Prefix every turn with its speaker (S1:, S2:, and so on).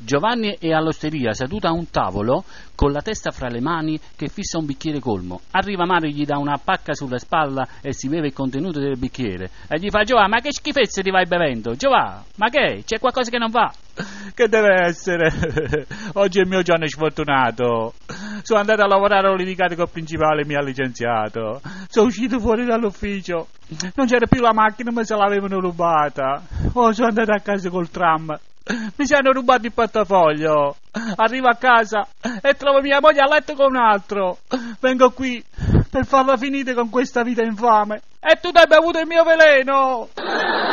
S1: Giovanni è all'osteria, seduto a un tavolo, con la testa fra le mani, che fissa un bicchiere colmo. Arriva Mario, gli dà una pacca sulla spalla e si beve il contenuto del bicchiere. E gli fa: Giovanni, ma che schifezze ti vai bevendo? Giovanni, ma che? C'è qualcosa che non va? Che deve essere? Oggi è il mio giorno sfortunato. Sono andato a lavorare, ho litigato col principale, mi ha licenziato. Sono uscito fuori dall'ufficio, non c'era più la macchina, ma se l'avevano rubata. Sono andato a casa col tram, mi si hanno rubato il portafoglio. Arrivo a casa e trovo mia moglie a letto con un altro. Vengo qui per farla finita con questa vita infame. E tu hai bevuto il mio veleno.